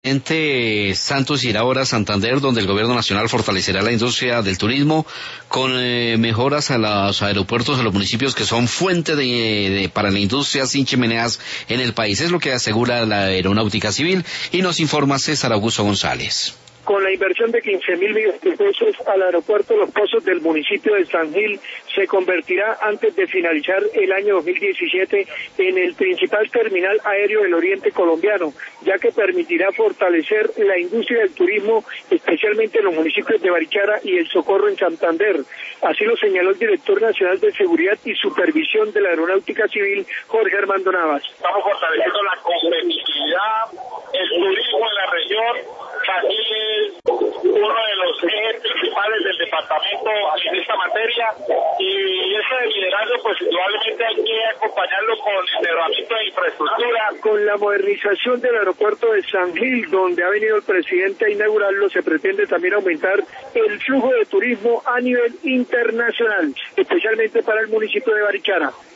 Santos irá ahora a Santander, donde el gobierno nacional fortalecerá la industria del turismo con mejoras a los aeropuertos de los municipios que son fuente para la industria sin chimeneas en el país. Es lo que asegura la Aeronáutica Civil y nos informa César Augusto González. Con la inversión de 15.000 millones de pesos al aeropuerto Los Pozos del municipio de San Gil, se convertirá antes de finalizar el año 2017 en el principal terminal aéreo del oriente colombiano, ya que permitirá fortalecer la industria del turismo, especialmente en los municipios de Barichara y El Socorro en Santander. Así lo señaló el director nacional de Seguridad y Supervisión de la Aeronáutica Civil, Jorge Armando Navas. Estamos fortaleciendo la competitividad, el turismo en la región. San Gil es uno de los ejes principales del departamento en esta materia y ese liderazgo pues indudablemente hay que acompañarlo con el mejoramiento de infraestructura. Con la modernización del aeropuerto de San Gil, donde ha venido el presidente a inaugurarlo, se pretende también aumentar el flujo de turismo a nivel internacional, especialmente para el municipio de Barichara.